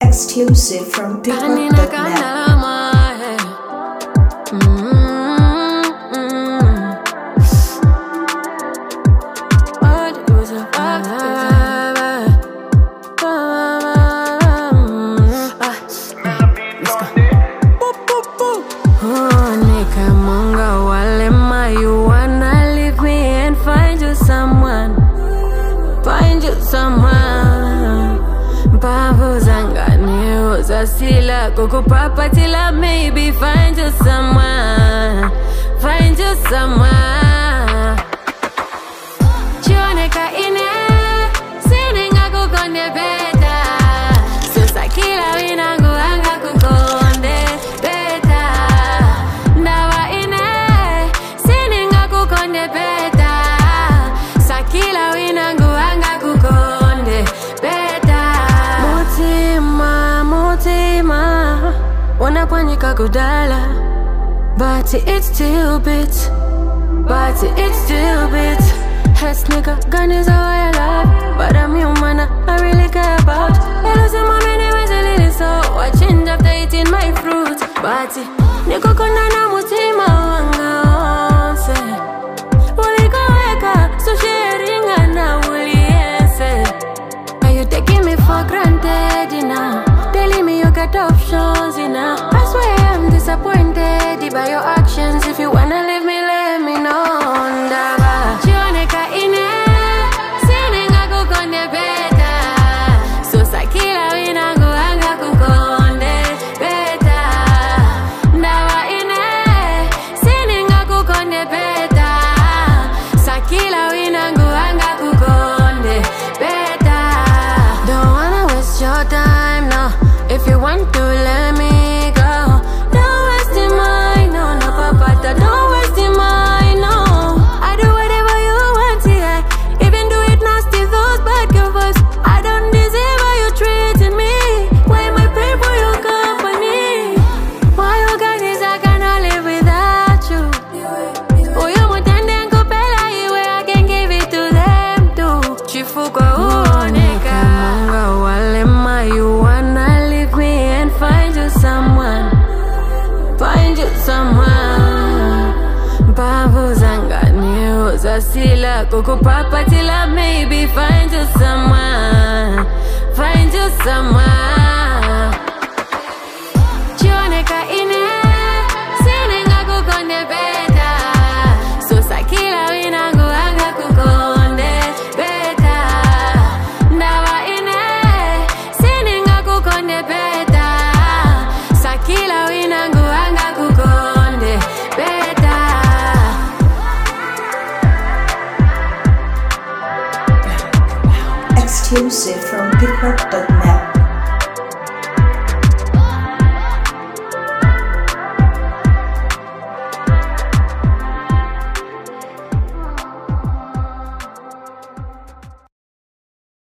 Exclusive from pickwork.net. Sila koko papa tila maybe find you someone, find you someone. Chioneka ine sininga kukonde beta, susakila winangu anga kukonde beta. Ndawa ine sininga kukonde beta, sakila winangu anga kukonde beta. Mutima unapanyika kudala, but it's still beat, but it's still beat. Has nigga gun is all I love, but I'm human, I really care about. I lose my many ways a little, so I change after eating my fruit. But niko kona na mutima wanga onse, ulika weka so sharing ana uliense. Are you taking me for granted now? Telling me you got options enough. I swear I'm disappointed by your actions. If you wanna leave me, let me know. Ndaba chioneka ine sininga kukonde beta, susakila winangu anga kukonde beta. Ndawa ine sininga kukonde beta, sakila winangu anga kukonde beta. Don't wanna waste your time now. If you want to let me go, don't waste your mind, no, no, papata, don't waste your mind, no. I do whatever you want, yeah. Even do it nasty, those bad girl vibes. I don't deserve how you treating me. Why am I praying for your company? Why you got this, I cannot live without you. Oh, you mutende nkopela iwe, I can give it to them too. Chifuko uoneka Munga walema, you wanna find you someone, find you someone. Babu zanga niyo zasila koko papa tila maybe find you someone, find you someone. Chioneka ine sininga kukonde beta, susakila winangu anga kukonde beta. Ndawa ine sininga kukonde beta, sakila winangu anga kukonde beta. Exclusive from pickwork.net.